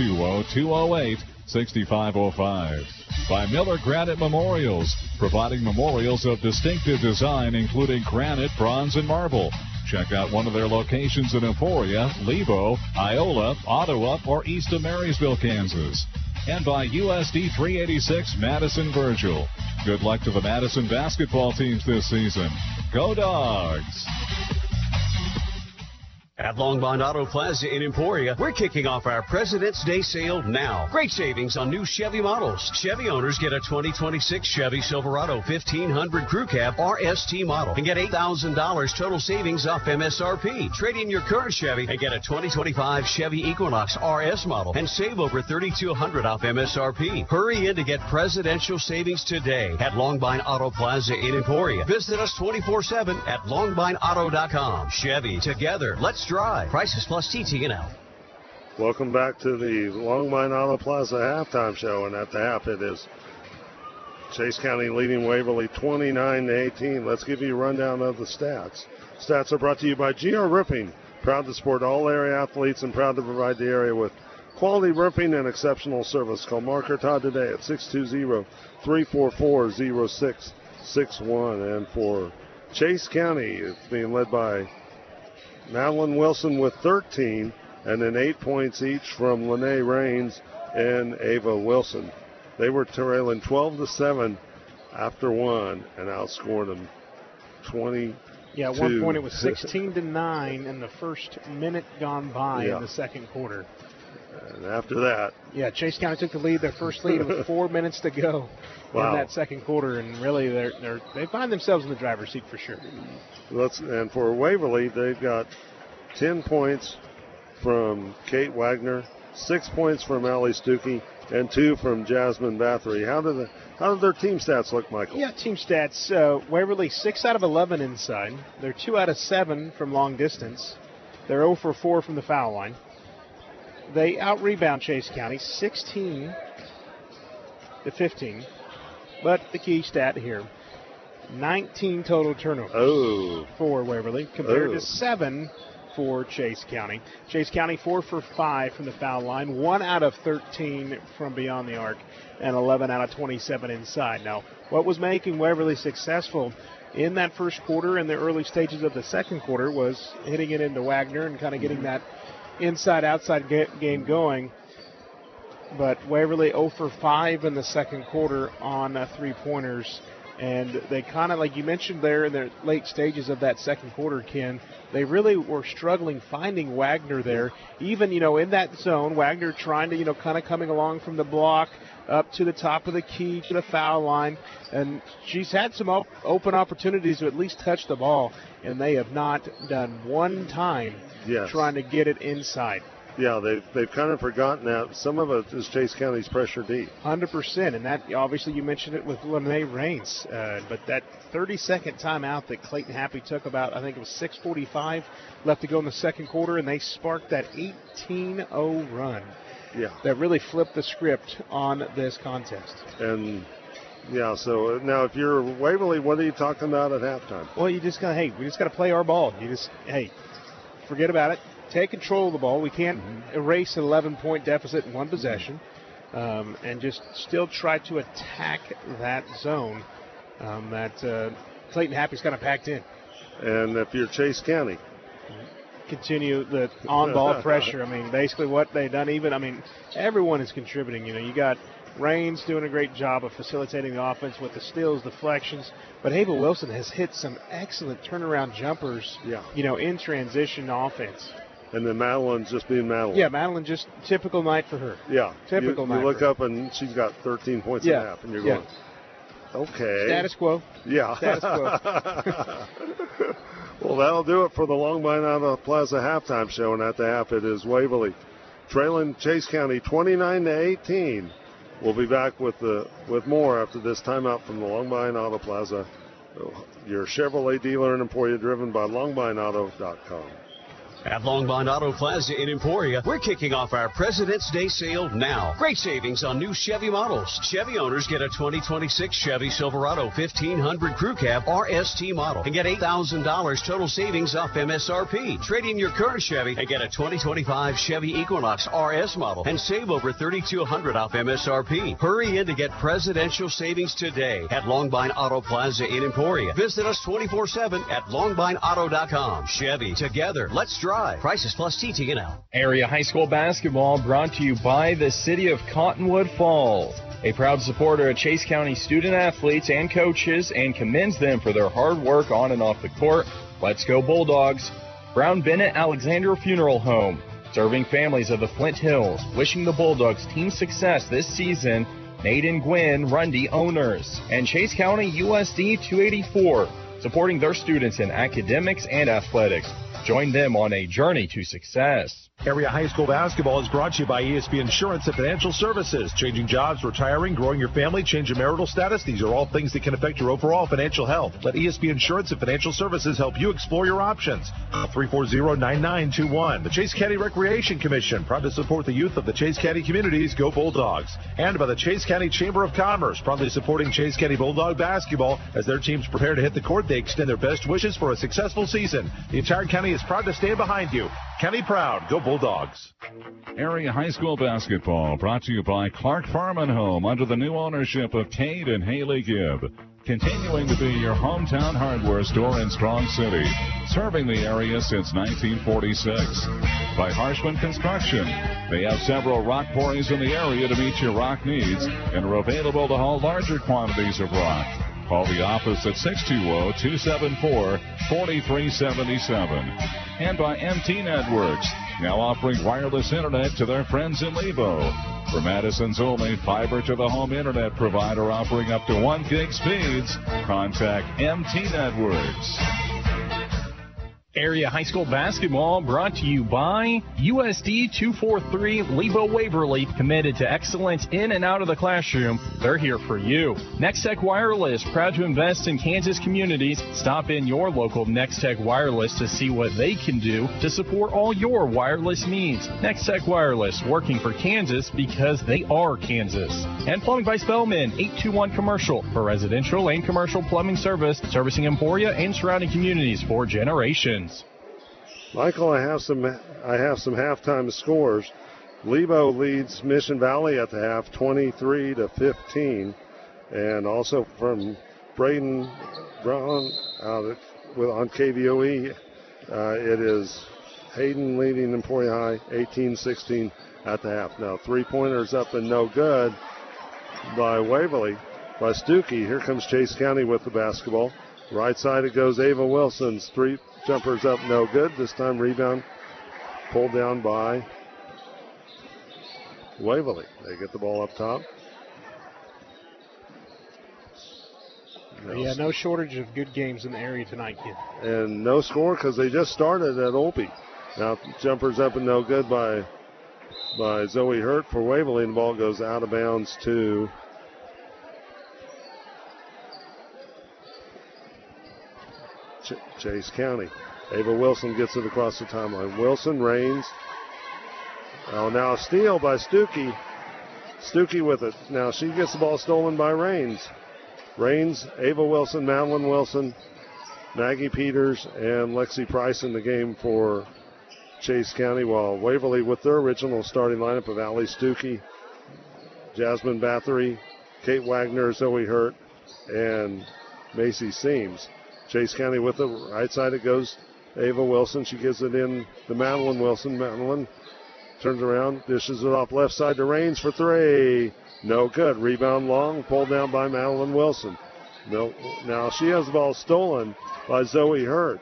620-208-6505. By Miller Granite Memorials, providing memorials of distinctive design, including granite, bronze, and marble. Check out one of their locations in Emporia, Lebo, Iola, Ottawa, or east of Marysville, Kansas. And by USD 386 Madison Virgil. Good luck to the Madison basketball teams this season. Go Dogs! At Longbond Auto Plaza in Emporia, we're kicking off our President's Day sale now. Great savings on new Chevy models. Chevy owners get a 2026 Chevy Silverado 1500 Crew Cab RST model and get $8,000 total savings off MSRP. Trade in your current Chevy and get a 2025 Chevy Equinox RS model and save over $3,200 off MSRP. Hurry in to get presidential savings today at Longbond Auto Plaza in Emporia. Visit us 24/7 at longbindauto.com. Chevy, together, let's drive. Prices plus TT&L. Welcome back to the Longbond Auto Plaza halftime show, and at the half it is Chase County leading Waverly 29-18. Let's give you a rundown of the stats. Stats are brought to you by GR Roofing, proud to support all area athletes and proud to provide the area with quality roofing and exceptional service. Call Mark or Todd today at 620-344-0661. And for Chase County, it's being led by Madeline Wilson with 13, and then 8 points each from Lene Raines and Ava Wilson. They were trailing 12-7 after one and outscored them 20. Yeah, at one point it was 16-9 in the first minute gone by in the second quarter. And after that, Chase County took the lead, their first lead with 4 minutes to go in that second quarter, and really they find themselves in the driver's seat for sure. And for Waverly, they've got 10 points from Kate Wagner, 6 points from Allie Stuckey, and 2 from Jasmine Bathory. How did their team stats look, Michael? Yeah, team stats. Waverly 6 out of 11 inside. They're 2 out of 7 from long distance. They're 0 for 4 from the foul line. They out-rebound Chase County 16-15. But the key stat here, 19 total turnovers for Waverly compared to 7 for Chase County. Chase County 4 for 5 from the foul line, 1 out of 13 from beyond the arc, and 11 out of 27 inside. Now, what was making Waverly successful in that first quarter and the early stages of the second quarter was hitting it into Wagner and kind of getting that inside-outside game going. But Waverly 0 for 5 in the second quarter on three-pointers. And they kind of, like you mentioned there in the late stages of that second quarter, Ken, they really were struggling finding Wagner there. Even, in that zone, Wagner trying to, kind of coming along from the block up to the top of the key to the foul line. And she's had some open opportunities to at least touch the ball, and they have not done one time trying to get it inside. Yeah, they've kind of forgotten that. Some of it is Chase County's pressure deep. 100%, and that, obviously, you mentioned it with Lene Raines. But that 30-second timeout that Clayton Happy took about, I think it was 6:45 left to go in the second quarter, and they sparked that 18-0 run. Yeah. That really flipped the script on this contest. And, so now if you're Waverly, what are you talking about at halftime? Well, we just got to play our ball. Forget about it. Take control of the ball. We can't erase an 11-point deficit in one possession, and just still try to attack that zone that Clayton Happy's kind of packed in. And if you're Chase County, continue the on-ball pressure. Basically what they've done. Everyone is contributing. You got Raines doing a great job of facilitating the offense with the steals, deflections. But Ava Wilson has hit some excellent turnaround jumpers, in transition offense. And then Madeline's just being Madeline. Yeah, Madeline, just typical night for her. Yeah. Typical night. You look up and she's got 13 points and a half, and you're going, okay. Status quo. Yeah. Status quo. Well, that'll do it for the Longbond Auto Plaza halftime show, and at the half it is Waverly trailing Chase County 29-18. We'll be back with more after this timeout from the Longbond Auto Plaza, your Chevrolet dealer in Emporia, driven by longbindauto.com. At Longbond Auto Plaza in Emporia, we're kicking off our President's Day sale now. Great savings on new Chevy models. Chevy owners get a 2026 Chevy Silverado 1500 Crew Cab RST model and get $8,000 total savings off MSRP. Trade in your current Chevy and get a 2025 Chevy Equinox RS model and save over $3,200 off MSRP. Hurry in to get presidential savings today at Longbond Auto Plaza in Emporia. Visit us 24/7 at longbindauto.com. Chevy, together, let's drive. Prices plus TT&L. Area high school basketball brought to you by the City of Cottonwood Falls. A proud supporter of Chase County student athletes and coaches, and commends them for their hard work on and off the court. Let's go Bulldogs. Brown Bennett Alexander Funeral Home, serving families of the Flint Hills, wishing the Bulldogs team success this season. Nate and Gwen Rundy owners. And Chase County USD 284, supporting their students in academics and athletics. Join them on a journey to success. Area high school basketball is brought to you by ESP Insurance and Financial Services. Changing jobs, retiring, growing your family, changing marital status. These are all things that can affect your overall financial health. Let ESP Insurance and Financial Services help you explore your options. 340-9921. The Chase County Recreation Commission, proud to support the youth of the Chase County communities. Go Bulldogs. And by the Chase County Chamber of Commerce, proudly supporting Chase County Bulldog basketball. As their teams prepare to hit the court, they extend their best wishes for a successful season. The entire county is proud to stand behind you. County proud. Go Bulldogs. Area high school basketball brought to you by Clark Farm and Home under the new ownership of Cade and Haley Gibb. Continuing to be your hometown hardware store in Strong City, serving the area since 1946. By Harshman Construction. They have several rock quarries in the area to meet your rock needs and are available to haul larger quantities of rock. Call the office at 620-274-4377. And by MT Networks, now offering wireless internet to their friends in Levo. For Madison's only fiber-to-the-home internet provider offering up to 1 gig speeds, contact MT Networks. Area high school basketball brought to you by USD 243 Lebo Waverly, committed to excellence in and out of the classroom. They're here for you. Nextech Wireless, proud to invest in Kansas communities. Stop in your local Nextech Wireless to see what they can do to support all your wireless needs. Nextech Wireless, working for Kansas because they are Kansas. And Plumbing by Spellman, 821 Commercial, for residential and commercial plumbing service, servicing Emporia and surrounding communities for generations. Michael, I have some halftime scores. Lebo leads Mission Valley at the half, 23-15, and also from Braden Brown on KVOE, it is Hayden leading Emporia High, 18-16 at the half. Now 3-pointers up and no good by Waverly, by Stuckey. Here comes Chase County with the basketball. Right side it goes. Ava Wilson's 3 jumpers up, no good. This time rebound pulled down by Waverly. They get the ball up top. Yeah, no shortage of good games in the area tonight, kid. And no score because they just started at Olpe. Now jumpers up and no good by Zoe Hurt for Waverly, and the ball goes out of bounds to Chase County. Ava Wilson gets it across the timeline. Wilson, Rains. Oh, now a steal by Stuckey. Stuckey with it. Now she gets the ball stolen by Rains. Rains, Ava Wilson, Madeline Wilson, Maggie Peters, and Lexi Price in the game for Chase County, while Waverly with their original starting lineup of Allie Stuckey, Jasmine Bathory, Kate Wagner, Zoe Hurt, and Macy Seams. Chase County with the right side it goes. Ava Wilson, she gives it in to Madeline Wilson. Madeline turns around, dishes it off left side to Rains for 3. No good. Rebound long, pulled down by Madeline Wilson. No, now she has the ball stolen by Zoe Hurt.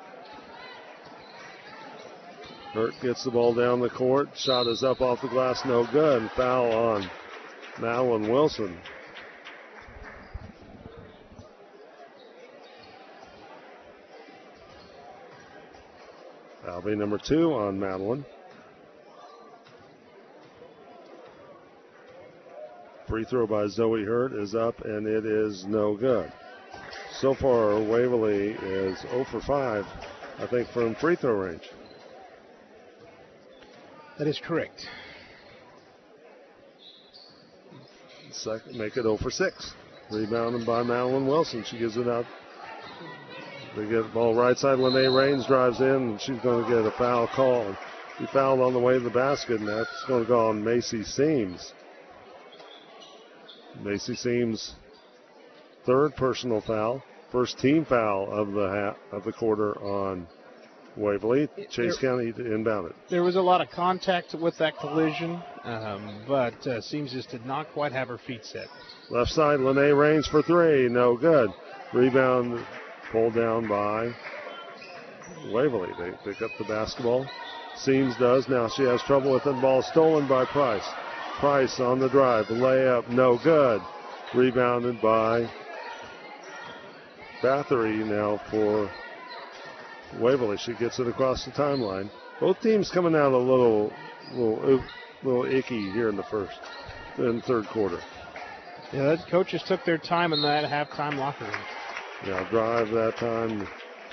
Hurt gets the ball down the court. Shot is up off the glass, no good. Foul on Madeline Wilson. That'll be number 2 on Madeline. Free throw by Zoe Hurt is up, and it is no good. So far, Waverly is 0 for 5, I think, from free throw range. That is correct. Second, make it 0 for 6. Rebounded by Madeline Wilson. She gives it out. They get the ball right side. Lene Rains drives in, and she's going to get a foul call. She fouled on the way to the basket, and that's going to go on Macy Seams. Macy Seams' 3rd personal foul, 1st team foul of the quarter on Waverly. Chase County to inbound it. There was a lot of contact with that collision, but Seams just did not quite have her feet set. Left side, Lene Rains for 3, no good. Rebound pulled down by Waverly. They pick up the basketball. Seams does. Now she has trouble with it. Ball stolen by Price. Price on the drive. Layup, no good. Rebounded by Bathory now for Waverly. She gets it across the timeline. Both teams coming out a little icky here in the third quarter. Yeah, the coaches took their time in that halftime locker room. Yeah, drive that time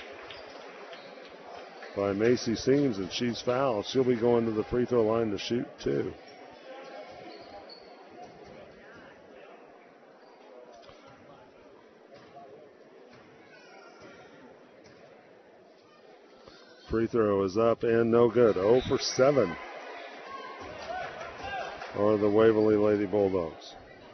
by Macy Seams, and she's fouled. She'll be going to the free throw line to shoot too. Free throw is up and no good. 0 for 7 are the Waverly Lady Bulldogs.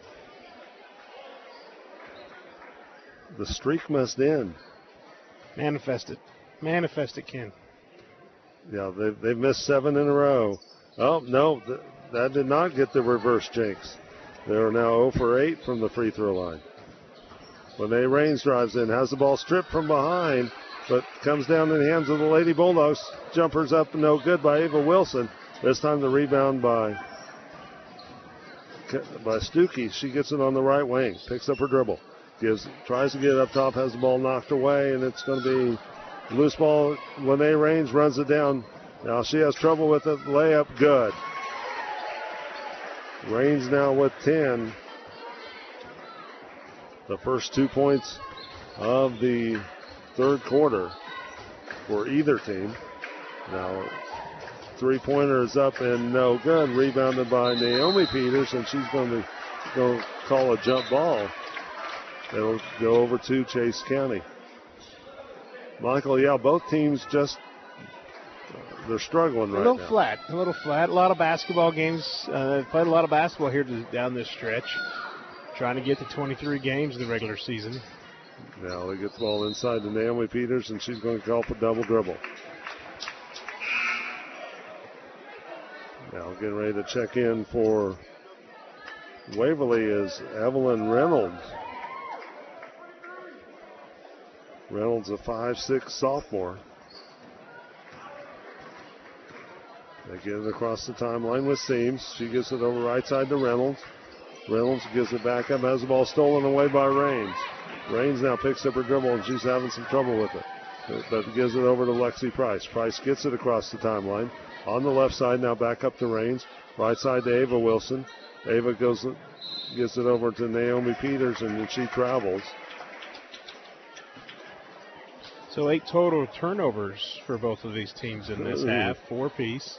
The streak must end. Manifest it, Ken. Yeah, they've missed 7 in a row. Oh, no, that did not get the reverse jinx. They're now 0 for 8 from the free throw line. Lene Raines drives in, has the ball stripped from behind, but comes down in the hands of the Lady Bulldogs. Jumpers up, no good by Ava Wilson. This time the rebound by Stuckey. She gets it on the right wing, picks up her dribble. Tries to get it up top, has the ball knocked away, and it's going to be loose ball. Lene Raines runs it down. Now she has trouble with it. Layup, good. Raines now with 10. The first 2 points of the third quarter for either team. Now, three-pointer is up and no good. Rebounded by Naomi Peters, and she's going to call a jump ball. It'll go over to Chase County. Michael, yeah, both teams they're struggling right now. A little flat. A lot of basketball games. Played a lot of basketball here down this stretch. Trying to get to 23 games in the regular season. Now they get the ball inside to Naomi Peters, and she's going to call for double dribble. Now getting ready to check in for Waverly is Evelyn Reynolds. Reynolds, a 5'6" sophomore. They get it across the timeline with Seams. She gets it over right side to Reynolds. Reynolds gives it back up, has the ball stolen away by Raines. Raines now picks up her dribble, and she's having some trouble with it. But gives it over to Lexi Price. Price gets it across the timeline. On the left side, now back up to Raines. Right side to Ava Wilson. Ava gets it over to Naomi Peters, and then she travels. So 8 total turnovers for both of these teams in this half, 4 apiece.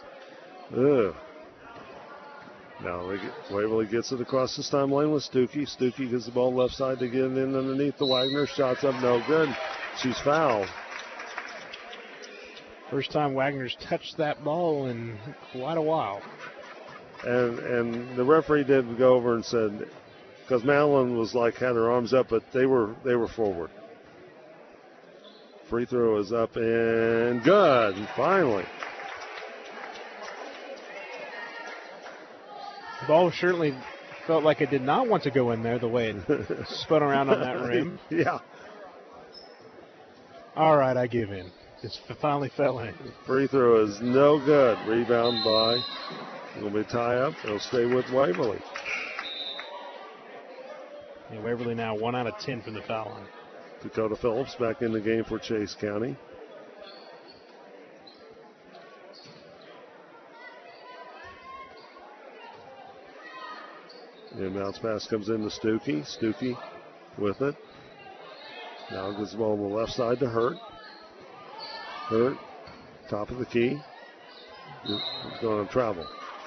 Now Waverly gets it across this timeline with Stuckey. Stuckey gets the ball left side to get it in underneath the Wagner. Shots up, no good. She's fouled. First time Wagner's touched that ball in quite a while. And the referee did go over and said, because Madeline was had her arms up, but they were forward. Free throw is up and good, finally. The ball certainly felt like it did not want to go in there the way it spun around on that rim. Yeah. All right, I give in. It finally fell in. Free throw is no good. Rebound by, it'll be tie up. It'll stay with Waverly. Yeah, Waverly now 1 out of 10 from the foul line. Dakota Phillips back in the game for Chase County. The bounce pass comes into Stuckey. Stuckey with it. Now gets the ball on the left side to Hurt. Hurt, top of the key. Going to travel.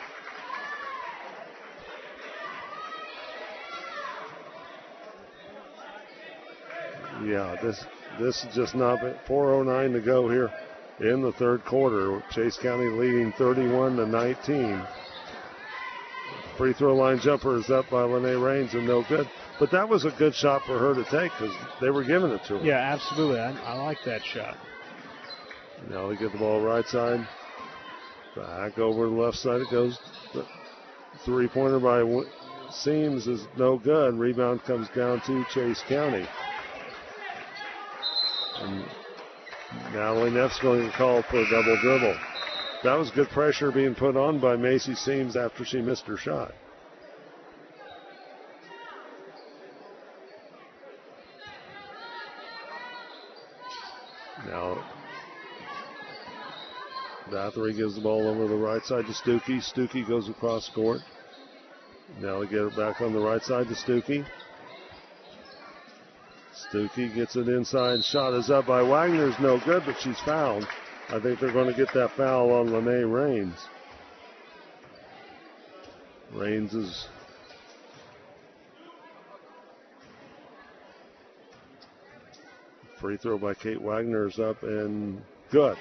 Yeah, this is just not 4:09 to go here in the third quarter. Chase County leading 31-19. Free throw line jumper is up by Lene Raines and no good. But that was a good shot for her to take because they were giving it to her. Yeah, absolutely. I like that shot. Now they get the ball right side. Back over the left side it goes. The three-pointer by Seams is no good. Rebound comes down to Chase County. And Natalie Neff's going to call for a double dribble. That was good pressure being put on by Macy Seams after she missed her shot. Now, Bathory gives the ball over the right side to Stuckey. Stuckey goes across court. Now they get it back on the right side to Stuckey. Stuckey gets it inside. Shot is up by Wagner's no good, but she's fouled. I think they're going to get that foul on Lene Raines. Raines is free throw by Kate Wagner is up and good.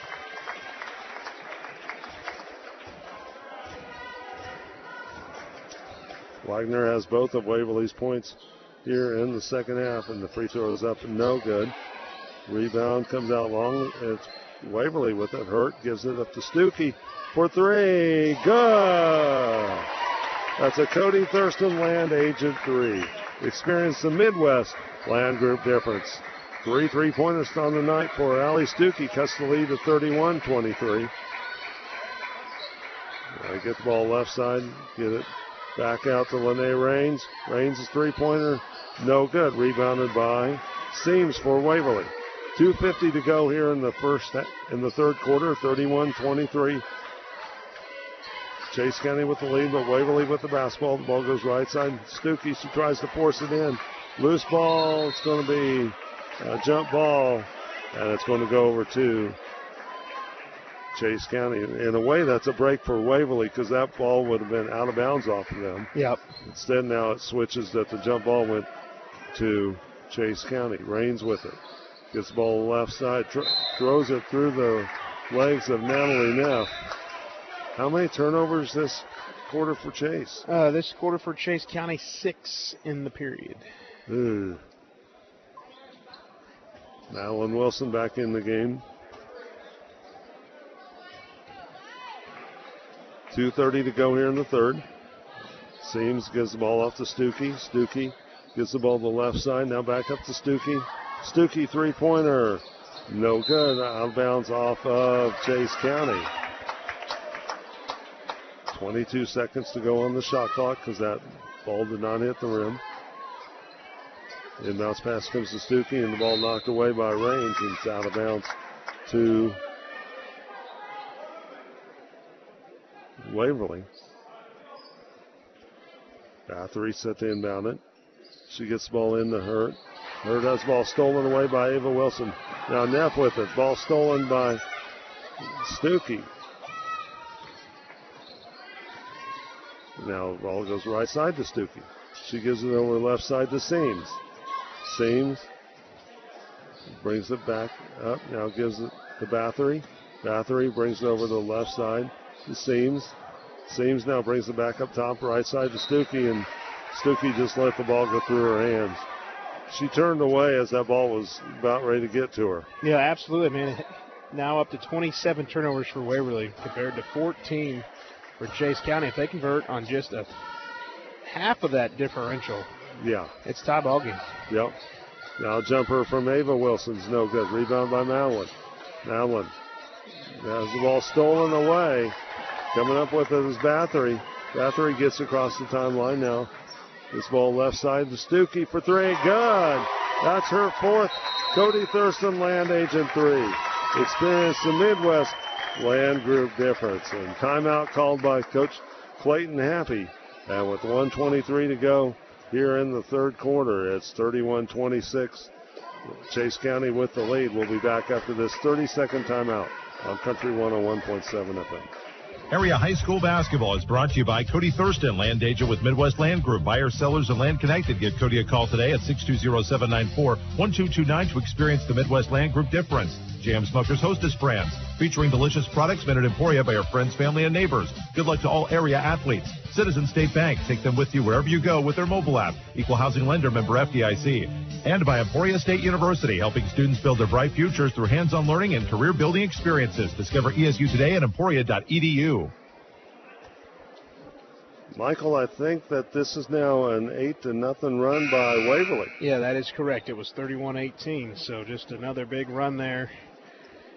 Wagner has both of Waverly's points here in the second half, and the free throw is up and no good. Rebound comes out long. It's Waverly with it. Hurt gives it up to Stuckey for three. Good! That's a Cody Thurston Land Agent 3. Experience the Midwest Land Group difference. 3 3-pointers on the night for Allie Stuckey. Cuts the lead to 31-23. Get the ball left side. Get it back out to Lene Raines. Raines' three-pointer, no good. Rebounded by Seams for Waverly. 2:50 to go here in the third quarter. 31-23. Chase County with the lead, but Waverly with the basketball. The ball goes right side. Stuckey, she tries to force it in. Loose ball. It's going to be a jump ball, and it's going to go over to Chase County. In a way, that's a break for Waverly because that ball would have been out of bounds off of them. Yep. Instead, now it switches that the jump ball went to Chase County. Raines with it. Gets the ball left side, throws it through the legs of Natalie Neff. How many turnovers this quarter for Chase? This quarter for Chase County, 6 in the period. Madeline Wilson back in the game. 2:30 to go here in the third. Seams gives the ball off to Stuckey. Stuckey gives the ball to the left side. Now back up to Stuckey. Stuckey three-pointer. No good. Out of bounds off of Chase County. 22 seconds to go on the shot clock because that ball did not hit the rim. Inbounds pass comes to Stuckey and the ball knocked away by Raines and it's out of bounds to Waverly. Bathory set to inbound it. She gets the ball into Hurt. Hurt has the ball stolen away by Ava Wilson. Now Neff with it. Ball stolen by Stuckey. Now the ball goes right side to Stuckey. She gives it over left side to Seams. Seams brings it back up. Now gives it to Bathory. Bathory brings it over to the left side to Seams. Seams now brings it back up top, right side to Stuckey, and Stuckey just let the ball go through her hands. She turned away as that ball was about ready to get to her. Yeah, absolutely, man. Now up to 27 turnovers for Waverly compared to 14 for Chase County. If they convert on just a half of that differential, yeah, it's tie ball game. Yep. Now jumper from Ava Wilson's no good. Rebound by Madeline. Madeline has the ball stolen away. Coming up with it is Bathory. Bathory gets across the timeline now. This ball left side to Stuckey for three. Good. That's her fourth. Cody Thurston Land Agent 3. Experience the Midwest Land Group difference. And timeout called by Coach Clayton Happy. And with 1:23 to go here in the third quarter, it's 31-26. Chase County with the lead. We'll be back after this 30-second timeout on Country 101.7 FM. Area High School basketball is brought to you by Cody Thurston, land agent with Midwest Land Group. Buyers, sellers, and land connected. Give Cody a call today at 620-794-1229 to experience the Midwest Land Group difference. J.M. Smucker's Hostess Brands, featuring delicious products made at Emporia by our friends, family, and neighbors. Good luck to all area athletes. Citizen State Bank, take them with you wherever you go with their mobile app. Equal housing lender, member FDIC. And by Emporia State University, helping students build their bright futures through hands-on learning and career-building experiences. Discover ESU today at emporia.edu. Michael, I think that this is now an 8-0 run by Waverly. Yeah, that is correct. It was 31-18, so just another big run there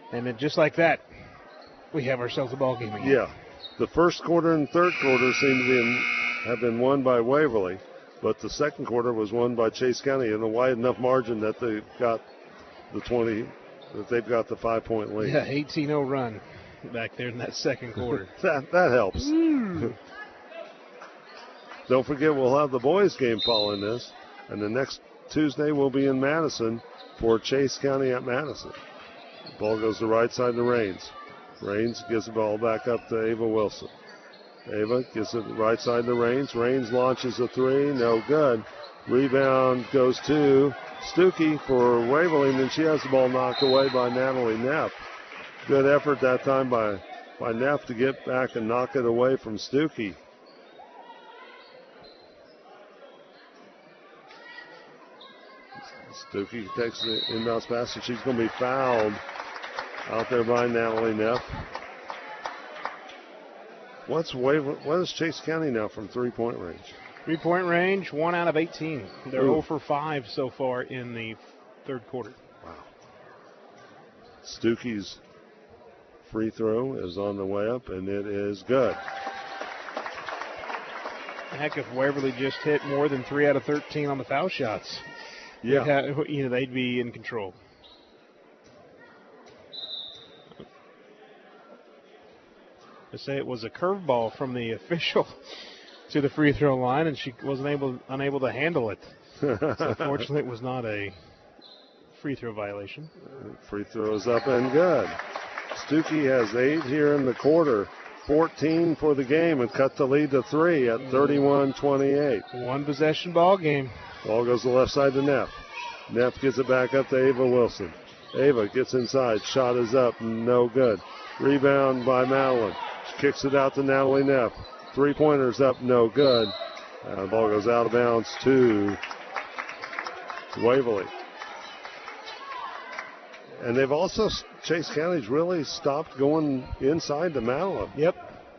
And then just like that, we have ourselves a ball game again. Yeah. The first quarter and third quarter seem to have been won by Waverly, but the second quarter was won by Chase County in a wide enough margin that they've got the 5-point lead. Yeah, 18-0 run back there in that second quarter. that helps. Don't forget, we'll have the boys game following this, and the next Tuesday we'll be in Madison for Chase County at Madison. The ball goes to right side to Raines. Raines gives the ball back up to Ava Wilson. Ava gives it right side to Raines. Raines launches a three, no good. Rebound goes to Stuckey for Waverly, and then she has the ball knocked away by Natalie Neff. Good effort that time by Neff to get back and knock it away from Stuckey. Stuckey takes the inbounds pass, and she's going to be fouled out there by Natalie Neff. What is Chase County now from three-point range? 3-point range, 1 out of 18. They're 0 for 5 so far in the third quarter. Wow. Stuckey's free throw is on the way up, and it is good. Heck, if Waverly just hit more than 3 out of 13 on the foul shots, they'd be in control. To say it was a curveball from the official to the free throw line, and she wasn't unable to handle it. So unfortunately, it was not a free throw violation. Free throws up and good. Stuckey has 8 here in the quarter, 14 for the game, and cut the lead to 3 at 31-28. One possession ball game. Ball goes to the left side to Neff. Neff gets it back up to Ava Wilson. Ava gets inside. Shot is up. No good. Rebound by Madeline. She kicks it out to Natalie Neff. Three-pointers up. No good. The ball goes out of bounds to Waverly. And they've also, Chase County's really stopped going inside to Madeline. Yep.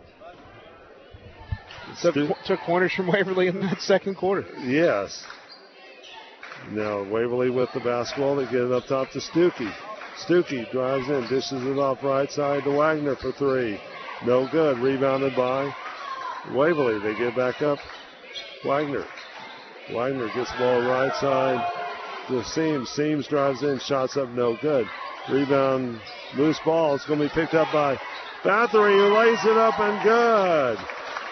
Took pointers from Waverly in that second quarter. Yes. Now Waverly with the basketball. They get it up top to Stuckey. Stuckey drives in, dishes it off right side to Wagner for 3. No good. Rebounded by Waverly. They get back up. Wagner gets the ball right side to Seams. Seams drives in, shots up, no good. Rebound, loose ball. It's going to be picked up by Bathory, who lays it up and good.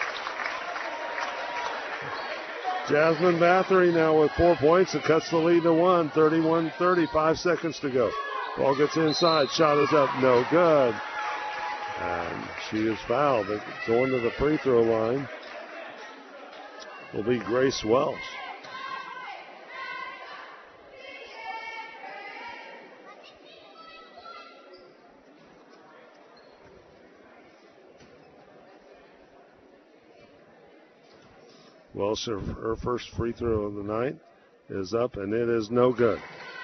Jasmine Bathory now with 4 points and cuts the lead to 1. 31-30, 5 seconds to go. Ball gets inside, shot is up, no good. And she is fouled. Going to the free throw line will be Grace Welsh. Welsh, her first free throw of the night is up, and it is no good.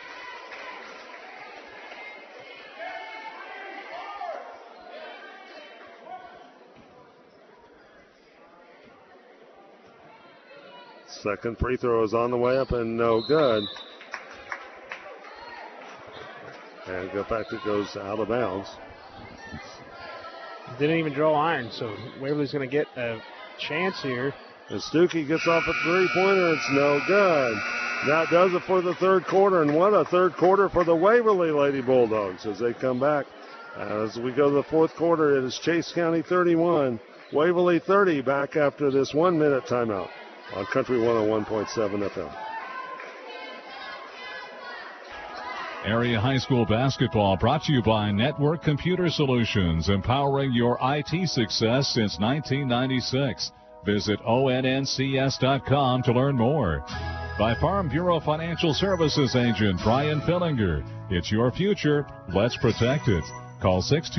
Second free throw is on the way up and no good. And in fact, it goes out of bounds. Didn't even draw iron, so Waverly's going to get a chance here. And Stuckey gets off a three-pointer. It's no good. That does it for the third quarter. And what a third quarter for the Waverly Lady Bulldogs as they come back. As we go to the fourth quarter, it is Chase County 31, Waverly 30, back after this 1 minute timeout on Country 101.7 FM. Area High School basketball brought to you by Network Computer Solutions, empowering your IT success since 1996. Visit ONNCS.com to learn more. By Farm Bureau Financial Services agent Brian Fillinger. It's your future. Let's protect it. Call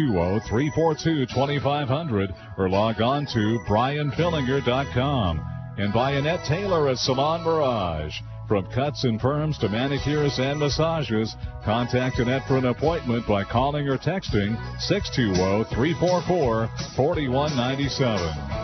620-342-2500 or log on to brianfillinger.com. And by Annette Taylor at Salon Mirage. From cuts and perms to manicures and massages, contact Annette for an appointment by calling or texting 620-344-4197.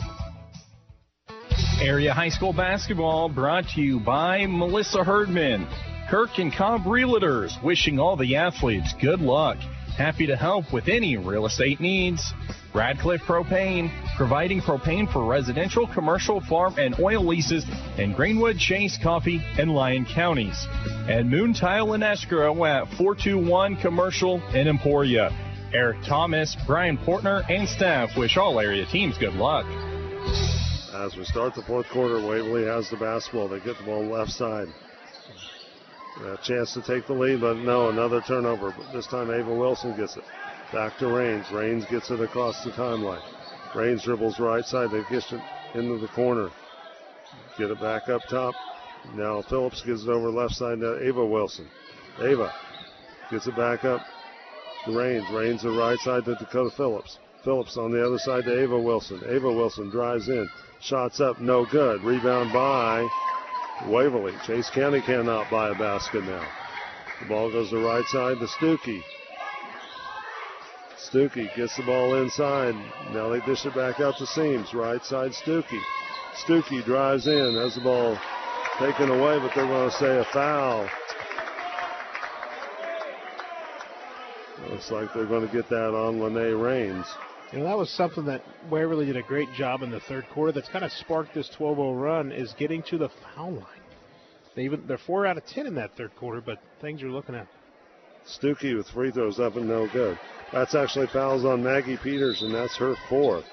Area High School basketball brought to you by Melissa Herdman. Kirk and Cobb Realtors wishing all the athletes good luck. Happy to help with any real estate needs. Radcliffe Propane, providing propane for residential, commercial, farm, and oil leases in Greenwood, Chase, Coffee, and Lyon counties. And Moon Tile and Escrow at 421 Commercial in Emporia. Eric Thomas, Brian Portner, and staff wish all area teams good luck. As we start the fourth quarter, Waverly has the basketball. They get the ball left side. A chance to take the lead, but no, another turnover. But this time Ava Wilson gets it. Back to Raines. Raines gets it across the timeline. Raines dribbles right side. They get it into the corner. Get it back up top. Now Phillips gives it over left side to Ava Wilson. Ava gets it back up to Raines. Raines the right side to Dakota Phillips. Phillips on the other side to Ava Wilson. Ava Wilson drives in. Shots up, no good. Rebound by Waverly. Chase County cannot buy a basket now. The ball goes to right side to Stuckey. Stuckey gets the ball inside. Now they dish it back out to Seams. Right side Stuckey. Stuckey drives in, has the ball taken away, but they're going to say a foul. Looks like they're going to get that on Lene Raines. You know, that was something that Waverly did a great job in the third quarter. That's kind of sparked this 12-0 run, is getting to the foul line. They're 4 out of 10 in that third quarter, but things are looking at. Stuckey with free throws up and no good. That's actually fouls on Maggie Peters, and that's her 4th.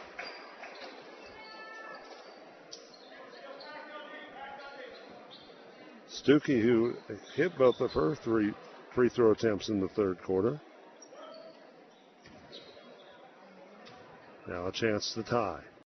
Stuckey, who hit both of her 3 free throw attempts in the third quarter. Now a chance to tie.